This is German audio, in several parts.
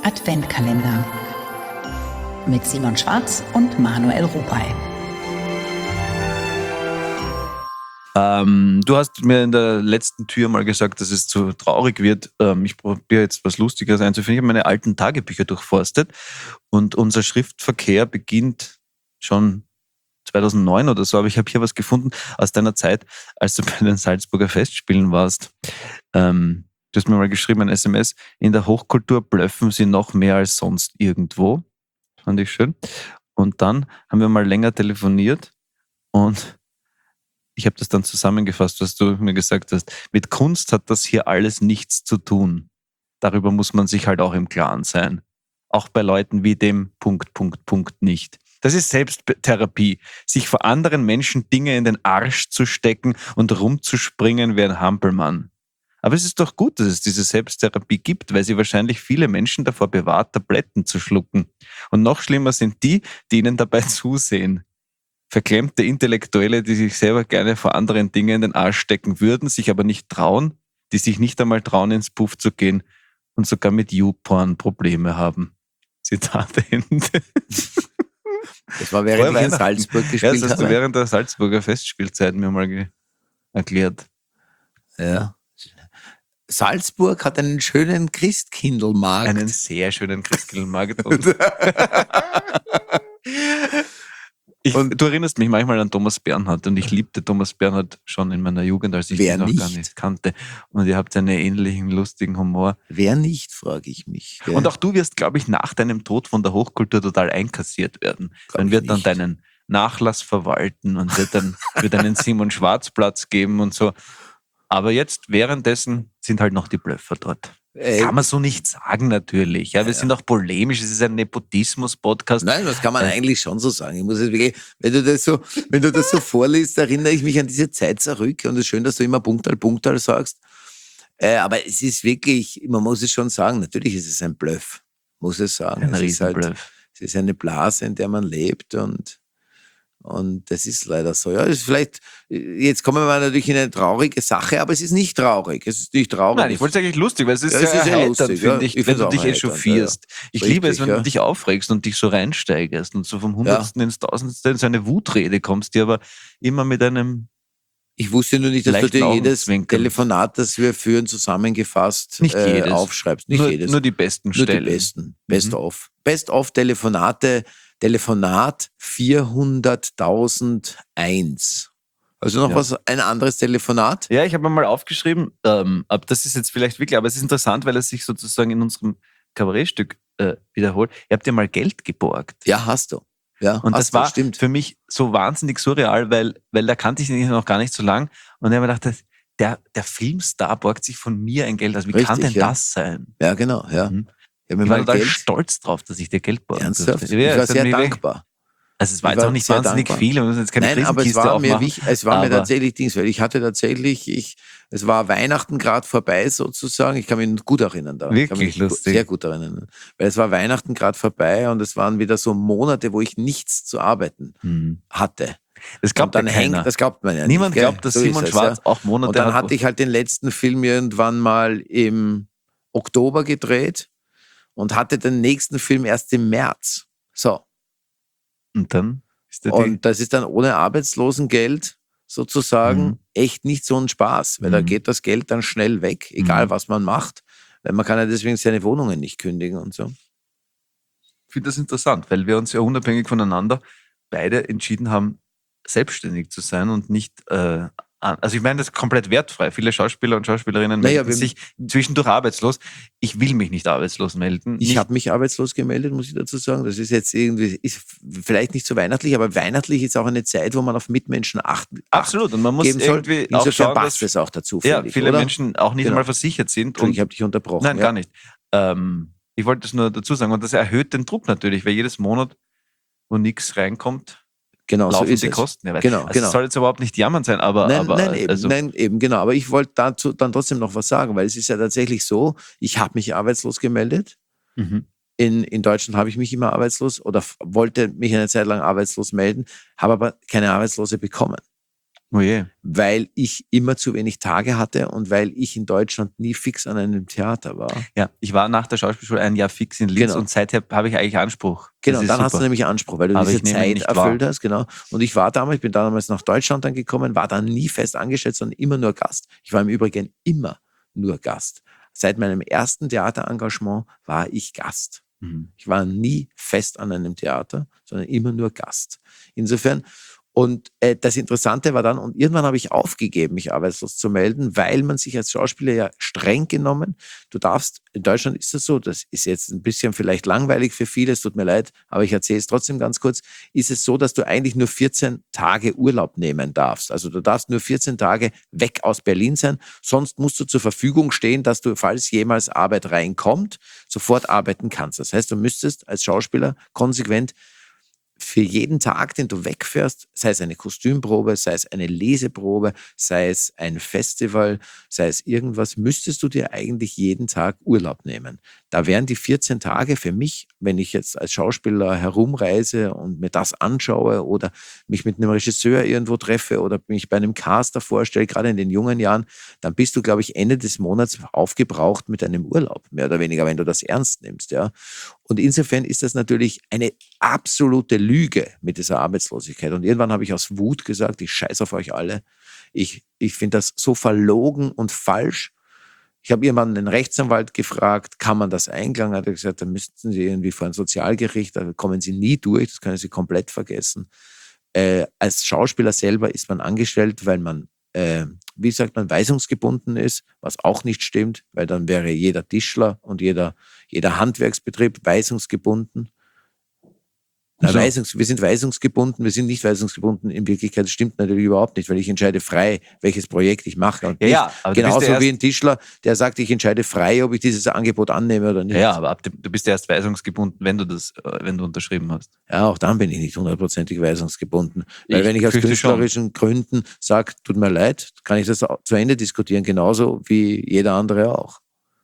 Adventkalender mit Simon Schwarz und Manuel Rupay. Du hast mir in der letzten Tür mal gesagt, dass es zu traurig wird. Ich probiere jetzt was Lustiges einzufinden. Ich habe meine alten Tagebücher durchforstet und unser Schriftverkehr beginnt schon 2009 oder so, aber ich habe hier was gefunden aus deiner Zeit, als du bei den Salzburger Festspielen warst. Du hast mir mal geschrieben, ein SMS, in der Hochkultur blöffen sie noch mehr als sonst irgendwo. Fand ich schön. Und dann haben wir mal länger telefoniert und ich habe das dann zusammengefasst, was du mir gesagt hast. Mit Kunst hat das hier alles nichts zu tun. Darüber muss man sich halt auch im Klaren sein. Auch bei Leuten wie dem ... nicht. Das ist Selbsttherapie. Sich vor anderen Menschen Dinge in den Arsch zu stecken und rumzuspringen wie ein Hampelmann. Aber es ist doch gut, dass es diese Selbsttherapie gibt, weil sie wahrscheinlich viele Menschen davor bewahrt, Tabletten zu schlucken. Und noch schlimmer sind die ihnen dabei zusehen. Verklemmte Intellektuelle, die sich selber gerne vor anderen Dingen in den Arsch stecken würden, sich aber nicht trauen, die sich nicht einmal trauen, ins Puff zu gehen und sogar mit YouPorn Probleme haben. Zitat Ende. Das war während ich in Salzburg gespielt habe. Das hast du während der Salzburger Festspielzeit mir mal erklärt. Ja. Salzburg hat einen schönen Christkindlmarkt. Einen sehr schönen Christkindlmarkt. Du erinnerst mich manchmal an Thomas Bernhard und ich liebte Thomas Bernhard schon in meiner Jugend, als ich ihn noch gar nicht kannte. Und ihr habt einen ähnlichen lustigen Humor. Wer nicht, frage ich mich. Wer? Und auch du wirst, glaube ich, nach deinem Tod von der Hochkultur total einkassiert werden. Man wird dann deinen Nachlass verwalten und wird einen Simon Schwarz Platz geben und so. Aber jetzt währenddessen sind halt noch die Blöffer dort. Kann man so nicht sagen natürlich. Ja, wir sind auch polemisch, es ist ein Nepotismus-Podcast. Nein, das kann man eigentlich schon so sagen. Ich muss jetzt wirklich, wenn du das so vorliest, erinnere ich mich an diese Zeit zurück und es ist schön, dass du immer Punktal sagst. Aber es ist wirklich, man muss es schon sagen, natürlich ist es ein Bluff, muss es sagen. Ein Riesenbluff. Es ist eine Blase, in der man lebt und das ist leider so. Ja, das ist vielleicht, jetzt kommen wir natürlich in eine traurige Sache, aber es ist nicht traurig. Es ist nicht traurig. Nein, ich wollte es eigentlich lustig, weil es ist ja erheiternd, finde ich, wenn du dich echauffierst. Ja. Ich liebe es, wenn du dich aufregst und dich so reinsteigerst und so vom Hundertsten ins Tausendste in so eine Wutrede kommst, die aber immer mit einem Ich wusste nur nicht, dass du dir jedes Telefonat, das wir führen, zusammengefasst nicht jedes. Aufschreibst. Nicht jedes. Nur die besten Stellen. Nur die besten. Best-of. Best-of Telefonate. Telefonat 400.001. Also noch was, ein anderes Telefonat? Ja, ich habe mal aufgeschrieben, aber das ist jetzt vielleicht wirklich, aber es ist interessant, weil es sich sozusagen in unserem Kabarettstück wiederholt. Ihr habt ja mal Geld geborgt. Ja, hast du. Ja, und das war für mich so wahnsinnig surreal, weil da kannte ich ihn noch gar nicht so lang und ich habe mir gedacht, der Filmstar borgt sich von mir ein Geld. Also wie kann denn das sein? Ja, genau, ja. Ich war total stolz drauf, dass ich dir Geld borgen durfte. Ich war sehr dankbar. Also es war jetzt auch nicht wahnsinnig viel, wir müssen jetzt keine Riesenkiste aufmachen. Es war mir tatsächlich weil ich hatte tatsächlich, es war Weihnachten gerade vorbei sozusagen, ich kann mich gut erinnern daran. Wirklich lustig. Sehr gut erinnern. Weil es war Weihnachten gerade vorbei und es waren wieder so Monate, wo ich nichts zu arbeiten hatte. Das glaubt dann keiner. Das glaubt man ja Niemand nicht. glaubt, dass Simon Schwarz auch Monate hat. Und dann hatte ich halt den letzten Film irgendwann mal im Oktober gedreht und hatte den nächsten Film erst im März. So. Und dann und das ist dann ohne Arbeitslosengeld sozusagen echt nicht so ein Spaß, weil da geht das Geld dann schnell weg, egal was man macht, weil man kann ja deswegen seine Wohnungen nicht kündigen und so. Ich finde das interessant, weil wir uns ja unabhängig voneinander beide entschieden haben, selbstständig zu sein und nicht also ich meine, das ist komplett wertfrei. Viele Schauspieler und Schauspielerinnen melden sich zwischendurch arbeitslos. Ich will mich nicht arbeitslos melden. Ich habe mich arbeitslos gemeldet, muss ich dazu sagen. Das ist jetzt irgendwie, ist vielleicht nicht so weihnachtlich, aber weihnachtlich ist auch eine Zeit, wo man auf Mitmenschen achten Absolut, und man muss irgendwie insofern auch schauen, passt es auch dazu. Ja, viele Menschen auch nicht einmal versichert sind. Und ich habe dich unterbrochen. Nein, gar nicht. Ich wollte es nur dazu sagen. Und das erhöht den Druck natürlich, weil jedes Monat, wo nichts reinkommt, laufen die Kosten. Ja, genau. Es soll jetzt überhaupt nicht jammern sein, aber... Nein, eben, genau. Aber ich wollte dazu dann trotzdem noch was sagen, weil es ist ja tatsächlich so, ich habe mich arbeitslos gemeldet. In Deutschland habe ich mich immer arbeitslos oder wollte mich eine Zeit lang arbeitslos melden, habe aber keine Arbeitslose bekommen. Oh je. weil ich immer zu wenig Tage hatte und weil ich in Deutschland nie fix an einem Theater war. Ja, ich war nach der Schauspielschule ein Jahr fix in Linz Genau. und seither habe ich eigentlich Anspruch. Genau, Das ist dann hast du super. nämlich Anspruch, weil du Aber diese ich nehme ihn Zeit nicht erfüllt wahr. hast, genau. Und ich bin damals nach Deutschland dann gekommen, war dann nie fest angestellt, sondern immer nur Gast. Ich war im Übrigen immer nur Gast. Seit meinem ersten Theaterengagement war ich Gast. Mhm. Ich war nie fest an einem Theater, sondern immer nur Gast. Insofern, und das Interessante war dann, und irgendwann habe ich aufgegeben, mich arbeitslos zu melden, weil man sich als Schauspieler ja streng genommen, du darfst, in Deutschland ist das so, das ist jetzt ein bisschen vielleicht langweilig für viele, es tut mir leid, aber ich erzähle es trotzdem ganz kurz, ist es so, dass du eigentlich nur 14 Tage Urlaub nehmen darfst. Also du darfst nur 14 Tage weg aus Berlin sein, sonst musst du zur Verfügung stehen, dass du, falls jemals Arbeit reinkommt, sofort arbeiten kannst. Das heißt, du müsstest als Schauspieler konsequent für jeden Tag, den du wegfährst, sei es eine Kostümprobe, sei es eine Leseprobe, sei es ein Festival, sei es irgendwas, müsstest du dir eigentlich jeden Tag Urlaub nehmen. Da wären die 14 Tage für mich, wenn ich jetzt als Schauspieler herumreise und mir das anschaue oder mich mit einem Regisseur irgendwo treffe oder mich bei einem Caster vorstelle, gerade in den jungen Jahren, dann bist du, glaube ich, Ende des Monats aufgebraucht mit einem Urlaub, mehr oder weniger, wenn du das ernst nimmst. Ja. Und insofern ist das natürlich eine absolute Lüge mit dieser Arbeitslosigkeit. Und irgendwann habe ich aus Wut gesagt, ich scheiße auf euch alle. Ich finde das so verlogen und falsch. Ich habe irgendwann einen Rechtsanwalt gefragt, kann man das einklagen? Hat er gesagt, da müssten Sie irgendwie vor ein Sozialgericht, da kommen Sie nie durch, das können Sie komplett vergessen. Als Schauspieler selber ist man angestellt, weil man, wie sagt man, weisungsgebunden ist, was auch nicht stimmt, weil dann wäre jeder Tischler und jeder Handwerksbetrieb weisungsgebunden. Na, So. wir sind weisungsgebunden, wir sind nicht weisungsgebunden. In Wirklichkeit das stimmt natürlich überhaupt nicht, weil ich entscheide frei, welches Projekt ich mache. Und Ja, nicht aber du bist genauso ja wie erst, ein Tischler, der sagt, ich entscheide frei, ob ich dieses Angebot annehme oder nicht. ja, aber du bist ja erst weisungsgebunden, wenn du unterschrieben hast. Ja, auch dann bin ich nicht hundertprozentig weisungsgebunden. Weil wenn ich aus fürchte schon. künstlerischen Gründen sage, tut mir leid, kann ich das zu Ende diskutieren, genauso wie jeder andere auch.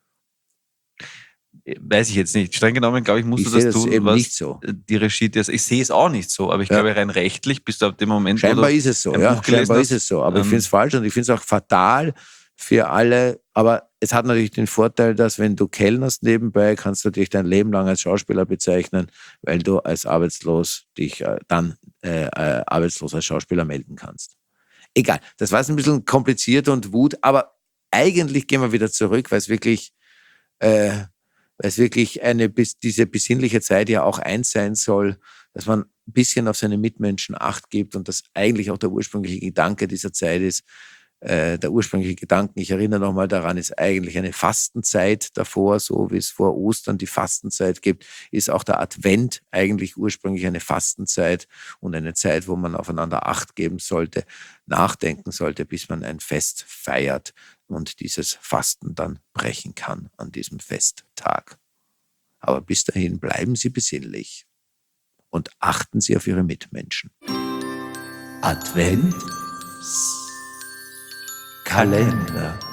Weiß ich jetzt nicht. Streng genommen, glaube ich, musst Ich du sehe das das tun, eben was nicht so. die Regie dir sagt. Ich sehe es auch nicht so, aber ich Ja. glaube, rein rechtlich bist du ab dem Moment, Scheinbar wo du ist es so, ein ja. Buch gelesen Scheinbar hast, ist es so. Aber ich finde es falsch und ich finde es auch fatal für alle. Aber es hat natürlich den Vorteil, dass wenn du kellnerst nebenbei, kannst du dich dein Leben lang als Schauspieler bezeichnen, weil du als arbeitslos dich dann arbeitslos als Schauspieler melden kannst. Egal, das war jetzt ein bisschen kompliziert und Wut, aber eigentlich gehen wir wieder zurück, weil es wirklich diese besinnliche Zeit ja auch eins sein soll, dass man ein bisschen auf seine Mitmenschen Acht gibt und das eigentlich auch der ursprüngliche Gedanke dieser Zeit ist. Der ursprüngliche Gedanke, ich erinnere nochmal daran, ist eigentlich eine Fastenzeit davor, so wie es vor Ostern die Fastenzeit gibt, ist auch der Advent eigentlich ursprünglich eine Fastenzeit und eine Zeit, wo man aufeinander Acht geben sollte, nachdenken sollte, bis man ein Fest feiert und dieses Fasten dann brechen kann an diesem Festtag. Aber bis dahin bleiben Sie besinnlich und achten Sie auf Ihre Mitmenschen. Adventskalender.